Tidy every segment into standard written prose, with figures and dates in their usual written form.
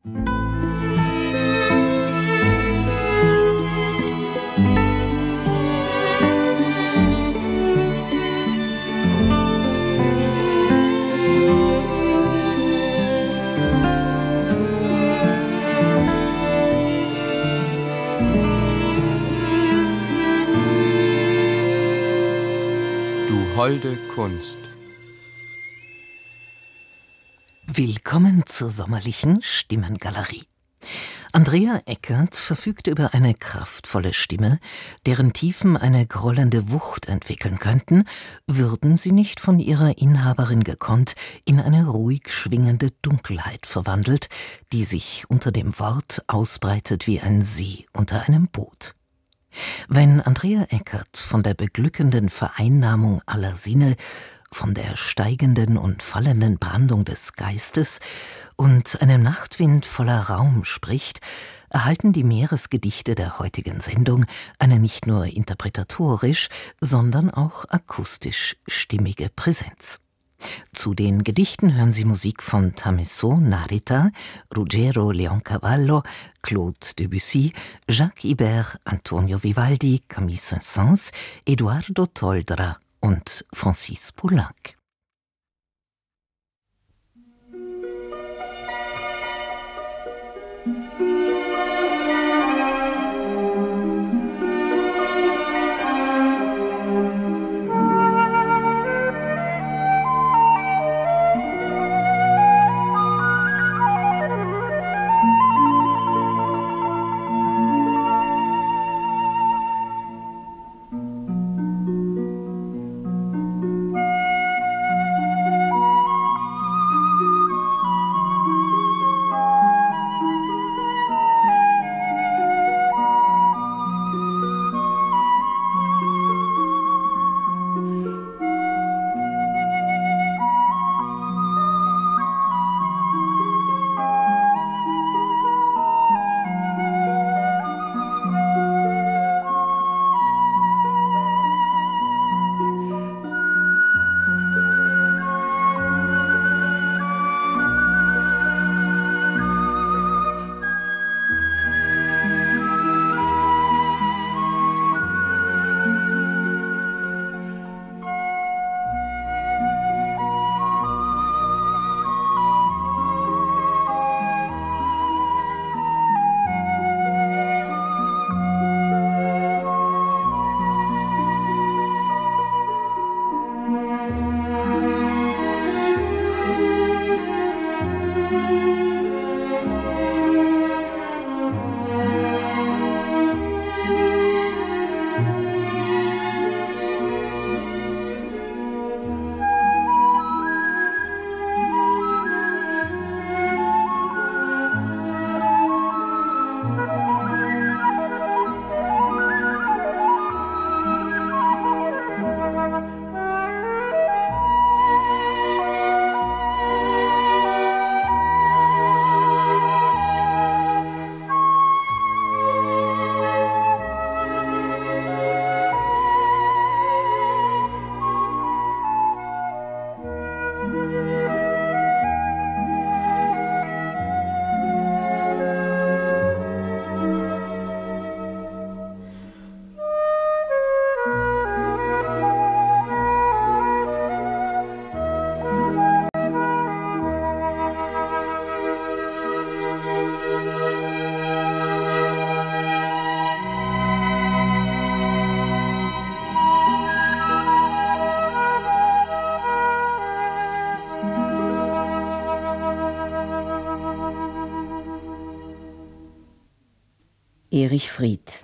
Holde Kunst. Willkommen zur sommerlichen Stimmengalerie. Andrea Eckert verfügt über eine kraftvolle Stimme, deren Tiefen eine grollende Wucht entwickeln könnten, würden sie nicht von ihrer Inhaberin gekonnt in eine ruhig schwingende Dunkelheit verwandelt, die sich unter dem Wort ausbreitet wie ein See unter einem Boot. Wenn Andrea Eckert von der beglückenden Vereinnahmung aller Sinne, von der steigenden und fallenden Brandung des Geistes und einem Nachtwind voller Raum spricht, erhalten die Meeresgedichte der heutigen Sendung eine nicht nur interpretatorisch, sondern auch akustisch stimmige Präsenz. Zu den Gedichten hören Sie Musik von Tamisot Narita, Ruggero Leoncavallo, Claude Debussy, Jacques Ibert, Antonio Vivaldi, Camille Saint-Saëns, Eduardo Toldra und Francis Poulenc. Erich Fried.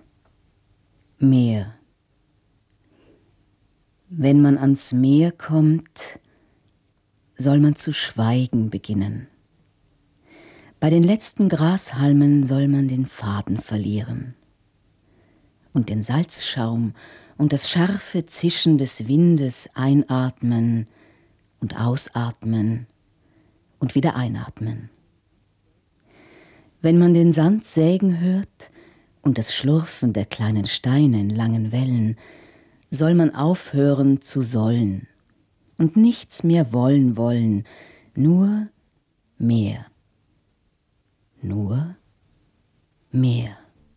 Meer. Wenn man ans Meer kommt, soll man zu schweigen beginnen. Bei den letzten Grashalmen soll man den Faden verlieren. Und den Salzschaum und das scharfe Zischen des Windes einatmen und ausatmen und wieder einatmen. Wenn man den Sand sägen hört und das Schlurfen der kleinen Steine in langen Wellen, soll man aufhören zu sollen und nichts mehr wollen, nur mehr. Nur Meer.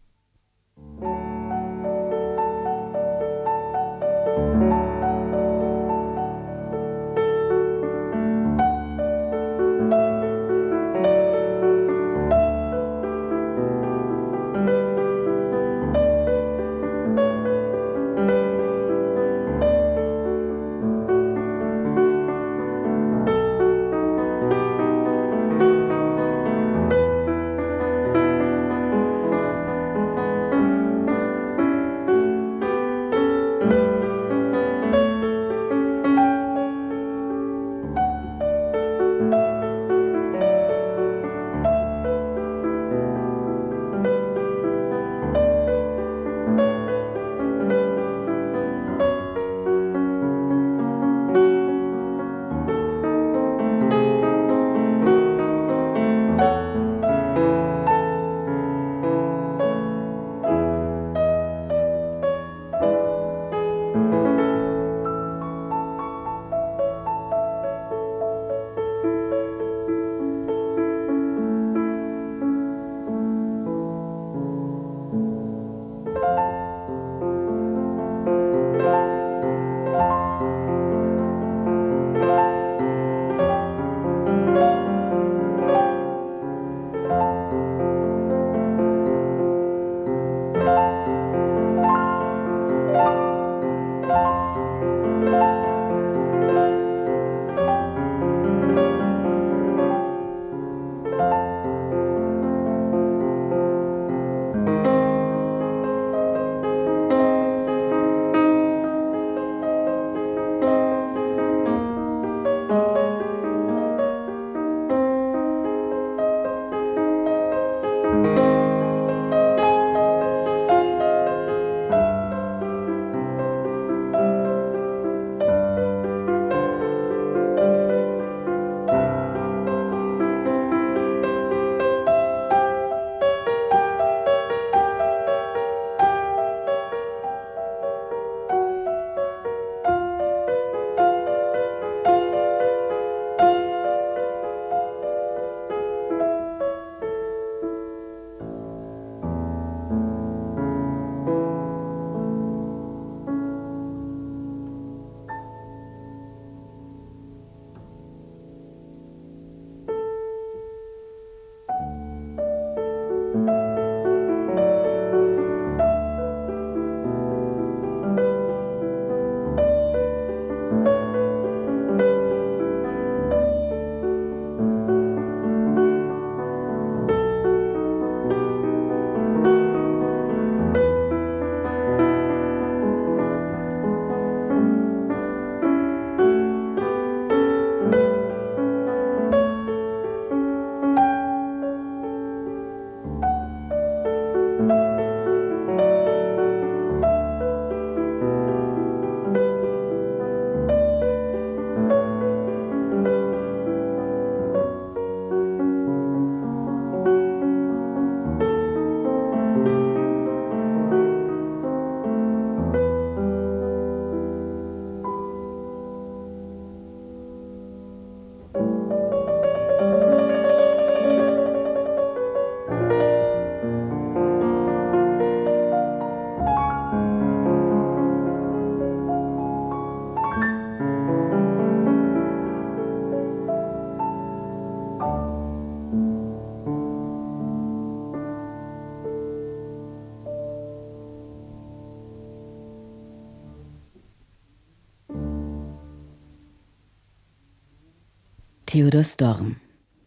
Theodor Storm.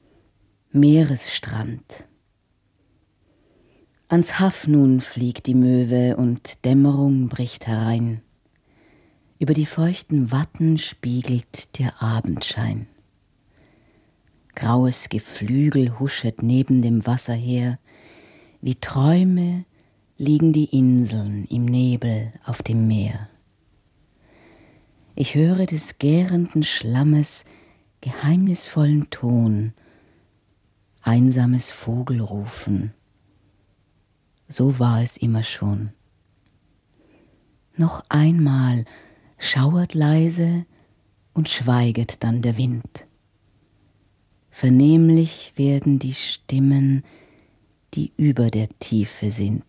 Meeresstrand. Ans Haff nun fliegt die Möwe und Dämmerung bricht herein. Über die feuchten Watten spiegelt der Abendschein. Graues Geflügel huschet neben dem Wasser her, wie Träume liegen die Inseln im Nebel auf dem Meer. Ich höre des gärenden Schlammes geheimnisvollen Ton, einsames Vogelrufen. So war es immer schon. Noch einmal schauert leise und schweiget dann der Wind. Vernehmlich werden die Stimmen die über der Tiefe sind.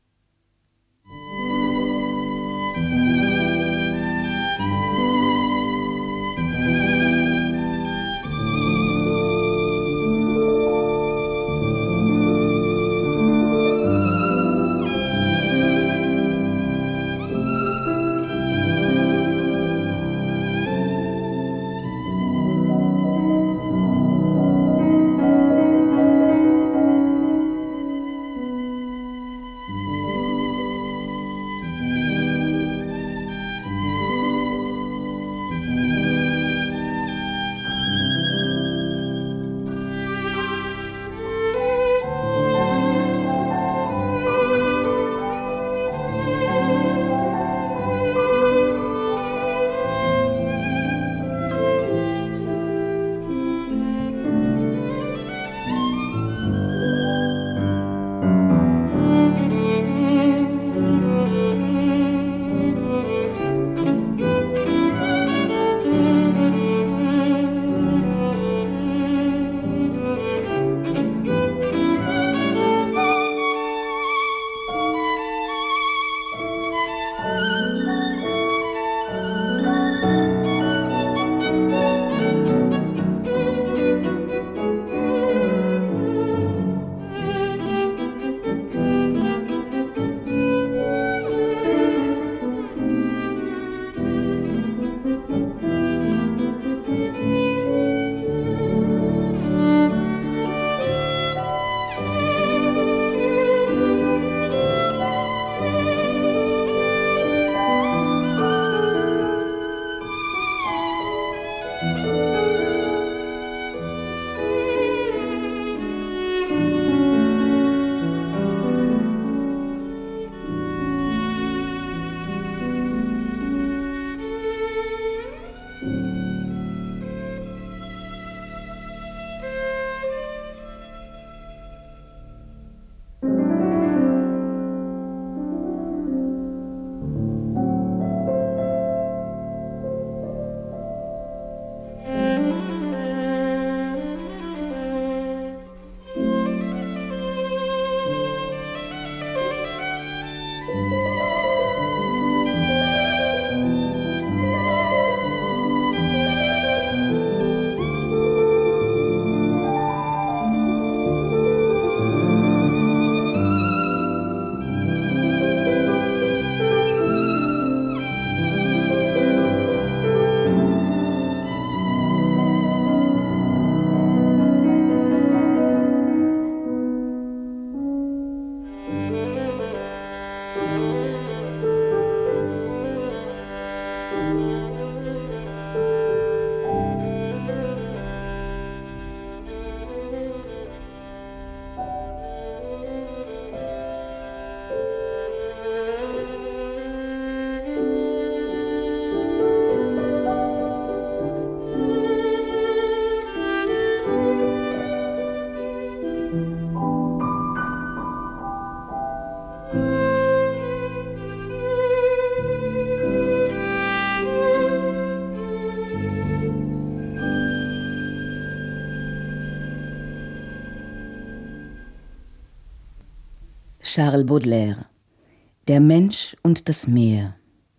Charles Baudelaire: Der Mensch und das Meer.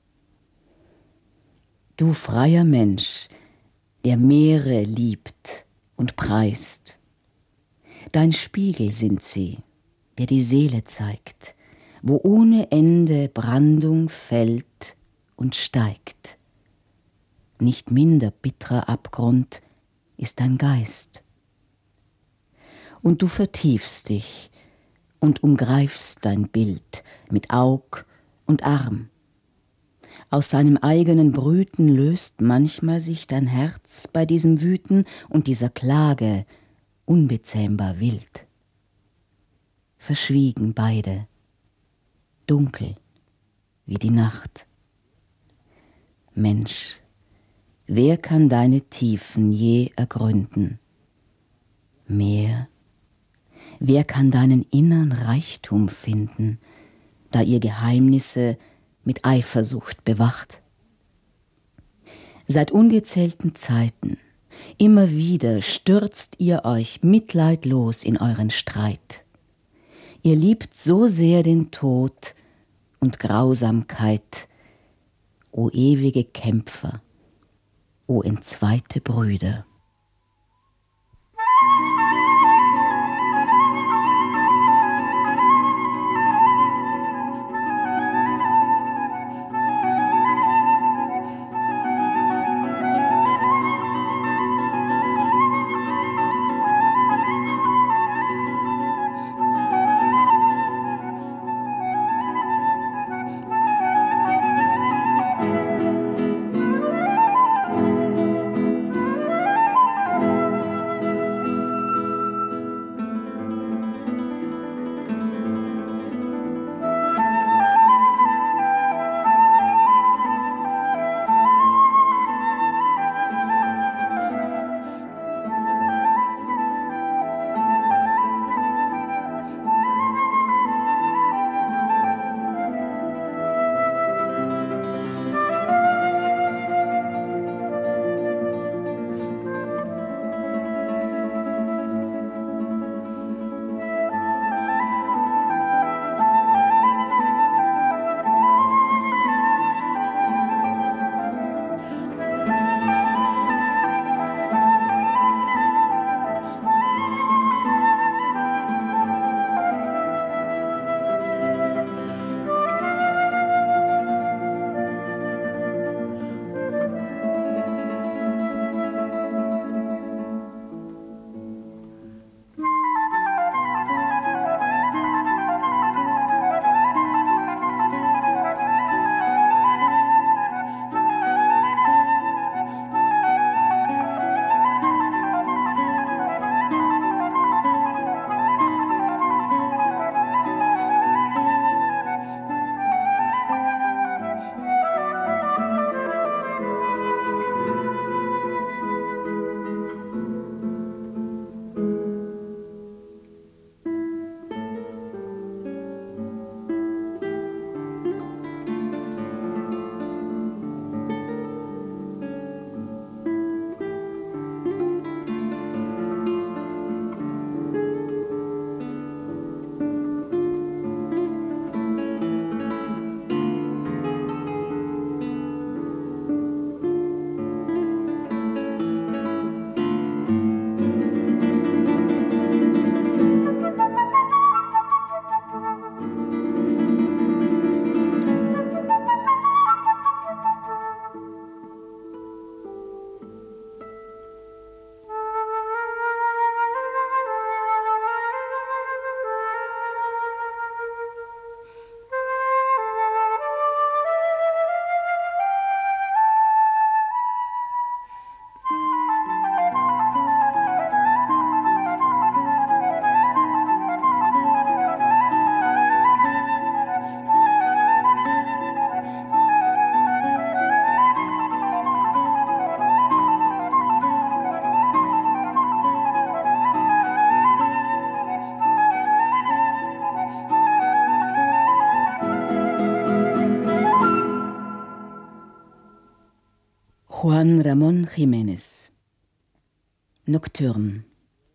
Du freier Mensch, der Meere liebt und preist. Dein Spiegel sind sie, der die Seele zeigt, wo ohne Ende Brandung fällt und steigt. Nicht minder bittrer Abgrund ist dein Geist. Und du vertiefst dich und umgreifst dein Bild mit Aug und Arm. Aus seinem eigenen Brüten löst manchmal sich dein Herz bei diesem Wüten und dieser Klage unbezähmbar wild. Verschwiegen beide, dunkel wie die Nacht. Mensch, wer kann deine Tiefen je ergründen? Meer, wer kann deinen innern Reichtum finden, da ihr Geheimnisse mit Eifersucht bewacht? Seit ungezählten Zeiten, immer wieder stürzt ihr euch mitleidlos in euren Streit. Ihr liebt so sehr den Tod und Grausamkeit, o ewige Kämpfer, o entzweite Brüder. Juan Ramón Jiménez. Nocturne.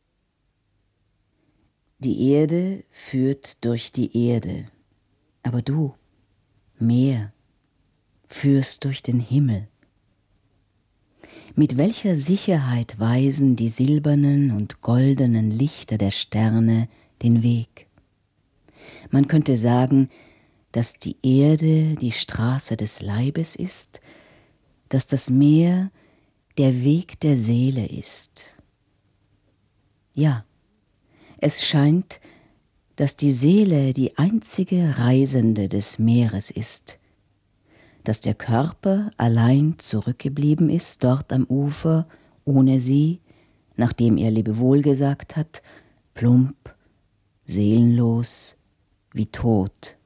Die Erde führt durch die Erde, aber du, Meer, führst durch den Himmel. Mit welcher Sicherheit weisen die silbernen und goldenen Lichter der Sterne den Weg? Man könnte sagen, dass die Erde die Straße des Leibes ist, dass das Meer der Weg der Seele ist. Ja, es scheint, dass die Seele die einzige Reisende des Meeres ist, dass der Körper allein zurückgeblieben ist dort am Ufer, ohne sie, nachdem er Lebewohl gesagt hat, plump, seelenlos, wie tot.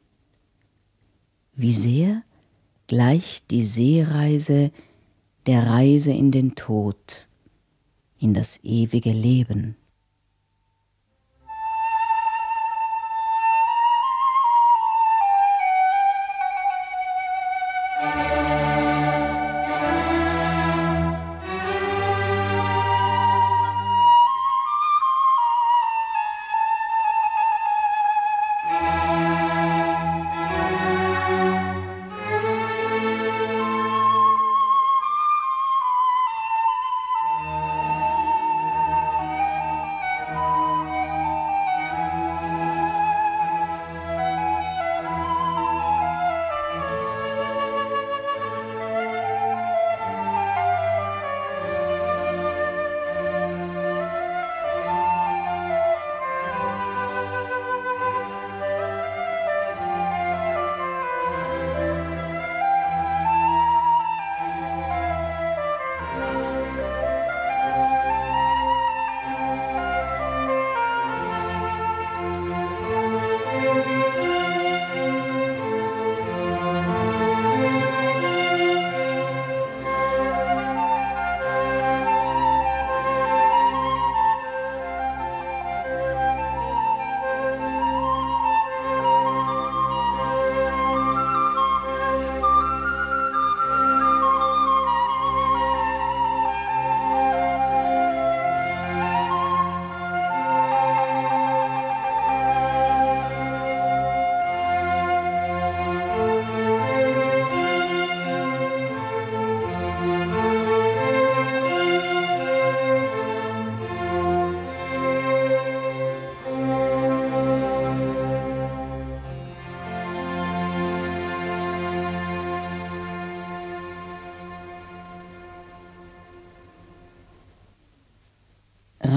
Wie sehr gleicht die Seereise der Reise in den Tod, in das ewige Leben.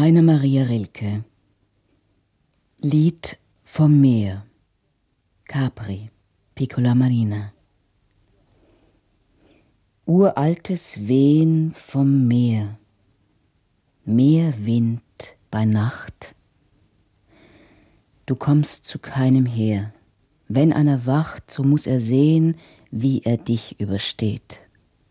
Rainer Maria Rilke. Lied vom Meer. Capri, Piccola Marina. Uraltes Wehen vom Meer. Meerwind bei Nacht. Du kommst zu keinem her. Wenn einer wacht, so muss er sehen, wie er dich übersteht.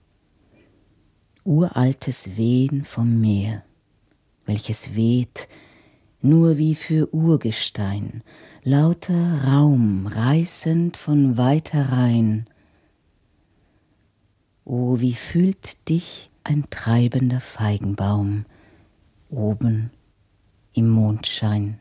Uraltes Wehen vom Meer, welches weht nur wie für Urgestein, lauter Raum reißend von weiter Rhein. O, wie fühlt dich ein treibender Feigenbaum oben im Mondschein.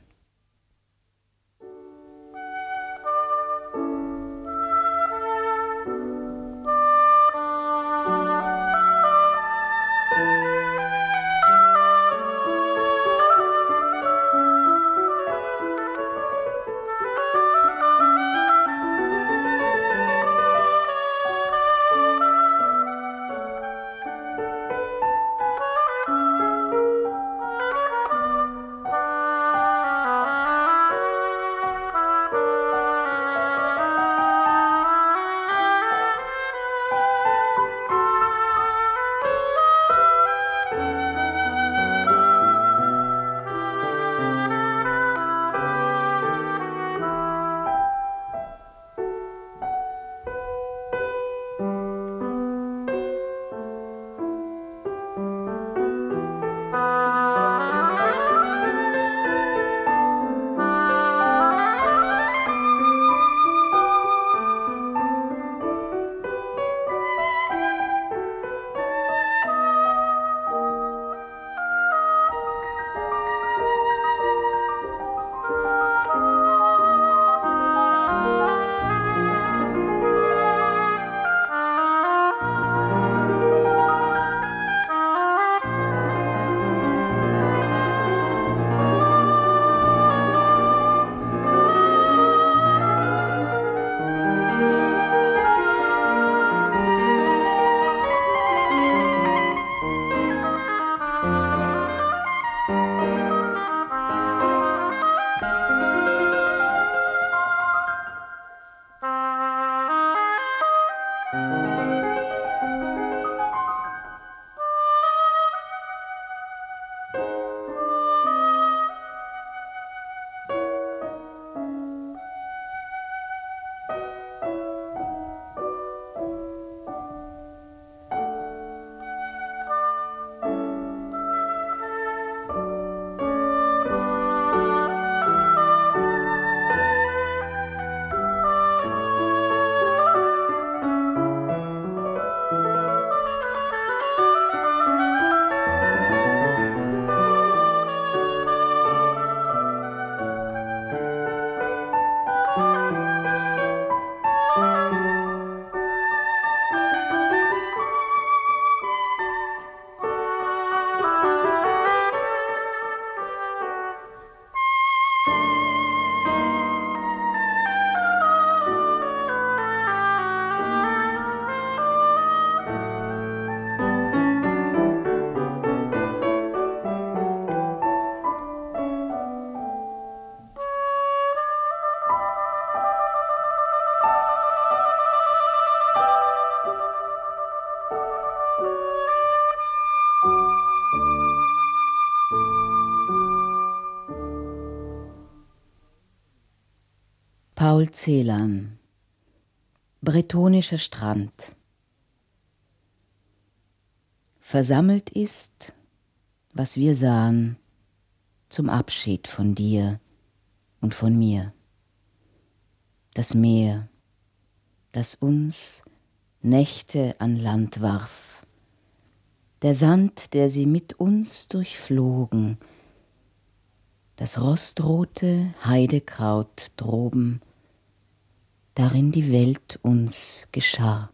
Paul Celan. Bretonischer Strand. Versammelt ist, was wir sahen, zum Abschied von dir und von mir. Das Meer, das uns Nächte an Land warf, der Sand, der sie mit uns durchflogen, das rostrote Heidekraut droben, darin die Welt uns geschah.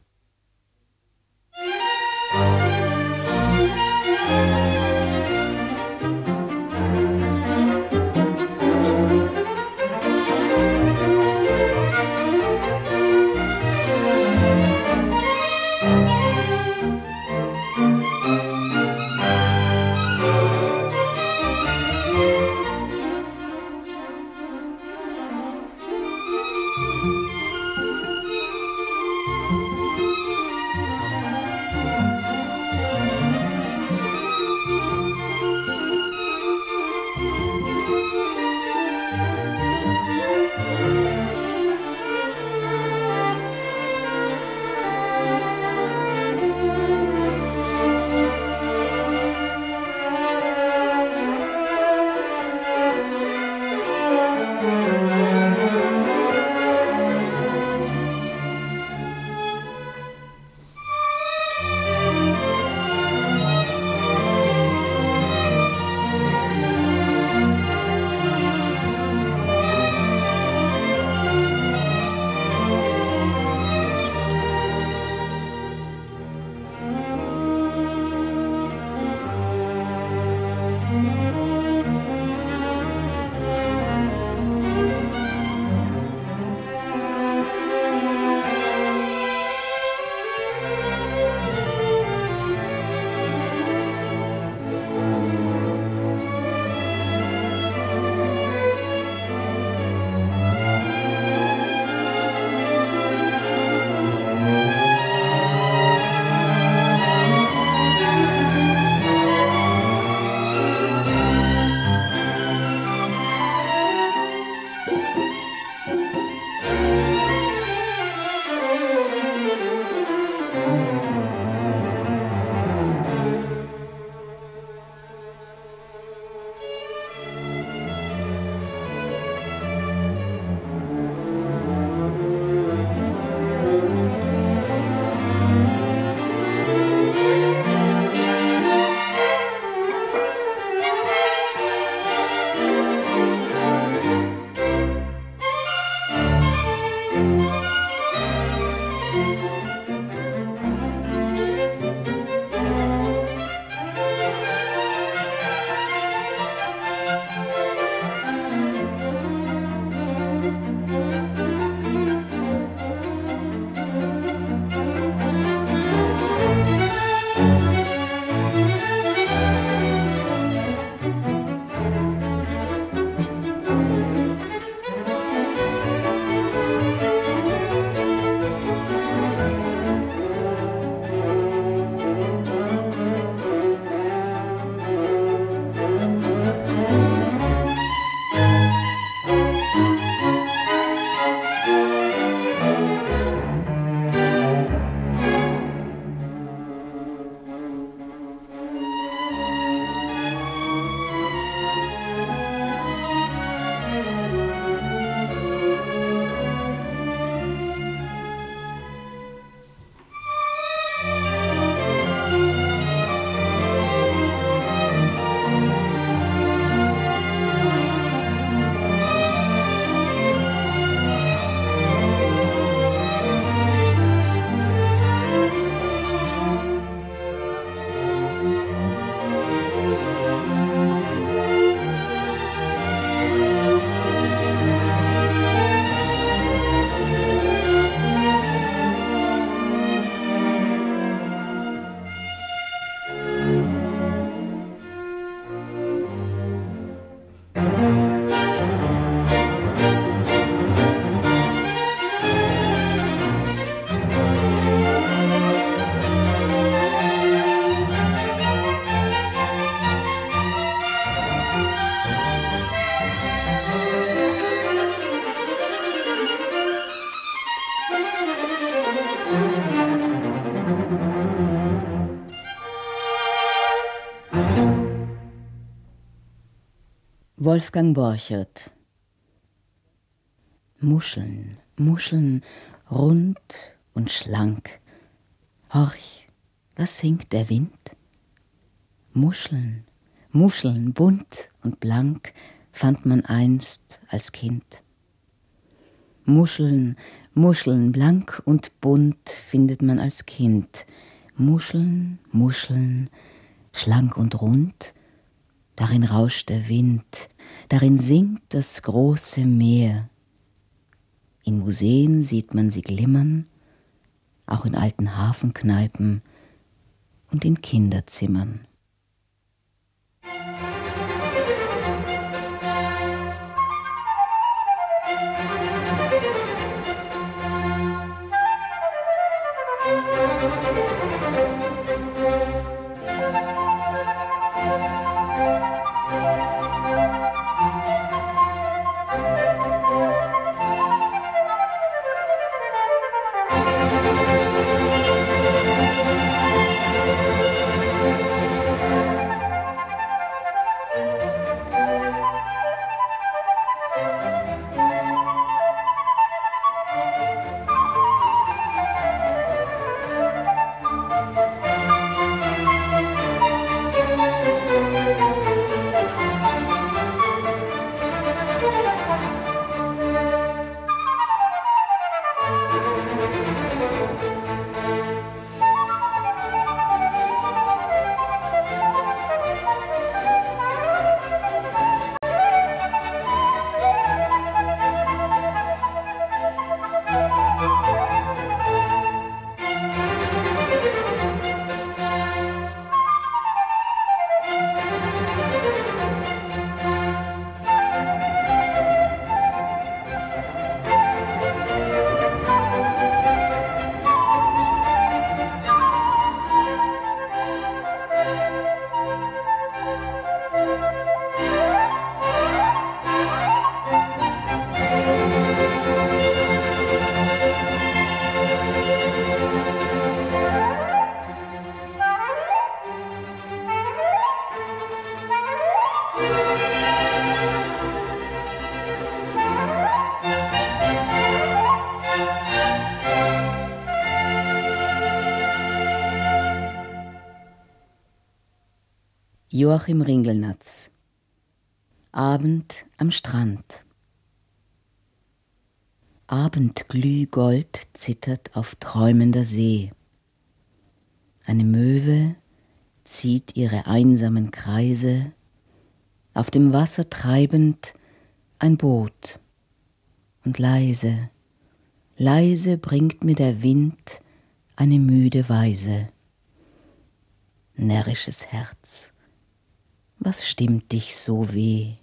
Wolfgang Borchert. Muscheln, Muscheln, rund und schlank. Horch, was singt der Wind? Muscheln, Muscheln, bunt und blank, fand man einst als Kind. Muscheln, Muscheln, blank und bunt findet man als Kind. Muscheln, Muscheln, schlank und rund, darin rauscht der Wind, darin singt das große Meer. In Museen sieht man sie glimmern, auch in alten Hafenkneipen und in Kinderzimmern. Joachim Ringelnatz. Abend am Strand. Abendglühgold zittert auf träumender See. Eine Möwe zieht ihre einsamen Kreise, auf dem Wasser treibend ein Boot. Und leise, leise bringt mir der Wind eine müde Weise. Närrisches Herz, was stimmt dich so weh?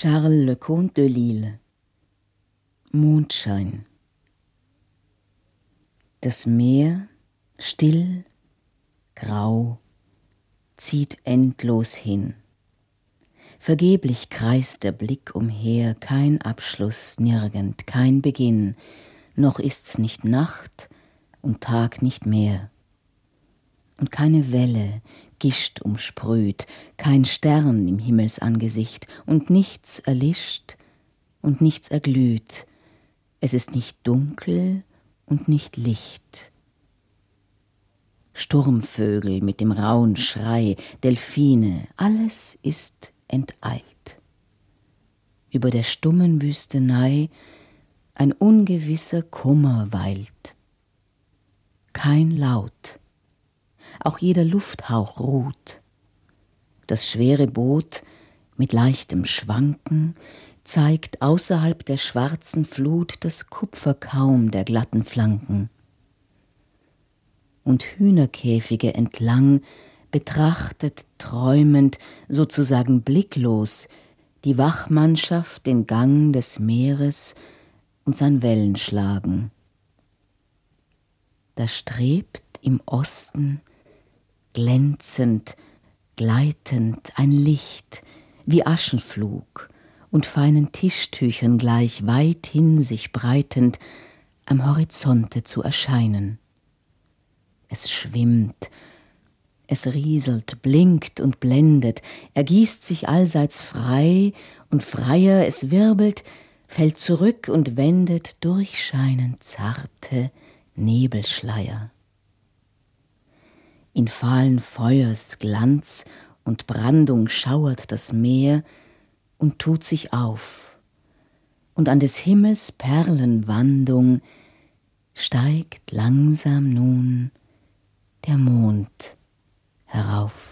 Charles Lecomte de Lisle. Mondschein. Das Meer, still, grau, zieht endlos hin. Vergeblich kreist der Blick umher, kein Abschluss, nirgend, kein Beginn, noch ist's nicht Nacht und Tag nicht mehr. Und keine Welle gischt umsprüht, kein Stern im Himmelsangesicht, und nichts erlischt und nichts erglüht. Es ist nicht dunkel und nicht Licht. Sturmvögel mit dem rauen Schrei, Delphine, alles ist enteilt. Über der stummen Wüstenei ein ungewisser Kummer weilt. Kein Laut, auch jeder Lufthauch ruht. Das schwere Boot mit leichtem Schwanken zeigt außerhalb der schwarzen Flut das Kupferkaum der glatten Flanken. Und Hühnerkäfige entlang betrachtet träumend, sozusagen blicklos, die Wachmannschaft den Gang des Meeres und sein Wellenschlagen. Da strebt im Osten glänzend, gleitend ein Licht wie Aschenflug und feinen Tischtüchern gleich weithin sich breitend am Horizonte zu erscheinen. Es schwimmt, es rieselt, blinkt und blendet, ergießt sich allseits frei und freier, es wirbelt, fällt zurück und wendet durchscheinend zarte Nebelschleier. In fahlen Feuers Glanz und Brandung schauert das Meer und tut sich auf, und an des Himmels Perlenwandung steigt langsam nun der Mond herauf.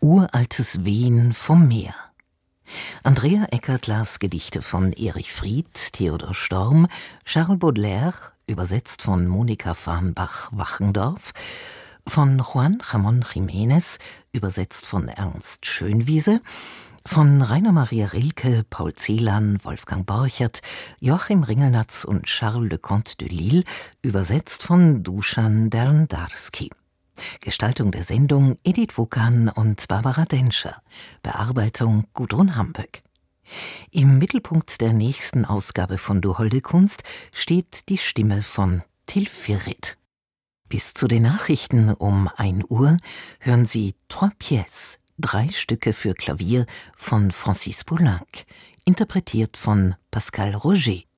Uraltes Wehen vom Meer. Andrea Eckert las Gedichte von Erich Fried, Theodor Storm, Charles Baudelaire, übersetzt von Monika Farnbach-Wachendorf, von Juan Ramón Jiménez, übersetzt von Ernst Schönwiese, von Rainer Maria Rilke, Paul Celan, Wolfgang Borchert, Joachim Ringelnatz und Charles Le Comte de Lisle, übersetzt von Dusan Derndarski. Gestaltung der Sendung Edith Wokan und Barbara Denscher. Bearbeitung Gudrun Hamböck. Im Mittelpunkt der nächsten Ausgabe von Du holde Kunst steht die Stimme von Till Firrit. Bis zu den Nachrichten um 1 Uhr hören Sie Trois Pièces, 3 Stücke für Klavier von Francis Poulenc, interpretiert von Pascal Roger.